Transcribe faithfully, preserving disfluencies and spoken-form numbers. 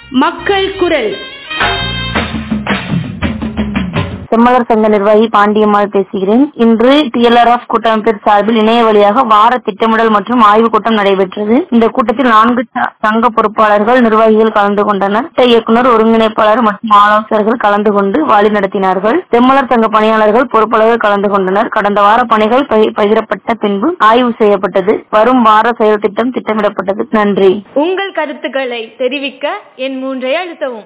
மக்கள் குரல். செம்மலர் சங்க நிர்வாகி பாண்டியம்மாள் பேசுகிறேன். இன்று டிஎல்ஆர்எஃப் கூட்டமைப்பின் சார்பில் இணைய வழியாக வார திட்டமிடல் மற்றும் ஆய்வு கூட்டம் நடைபெற்றது. இந்த கூட்டத்தில் நான்கு சங்க பொறுப்பாளர்கள், நிர்வாகிகள் கலந்து கொண்டனர். திட்ட இயக்குநர், ஒருங்கிணைப்பாளர் மற்றும் ஆலோசகர்கள் கலந்து கொண்டு வழி நடத்தினார்கள். செம்மலர் சங்க பணியாளர்கள், பொறுப்பாளர்கள் கலந்து கொண்டனர். கடந்த வார பணிகள் பகிரப்பட்ட பின்பு ஆய்வு செய்யப்பட்டது. வரும் வார செயல் திட்டம் திட்டமிடப்பட்டது. நன்றி. உங்கள் கருத்துக்களை தெரிவிக்க என் மூன்றை அழுத்தவும்.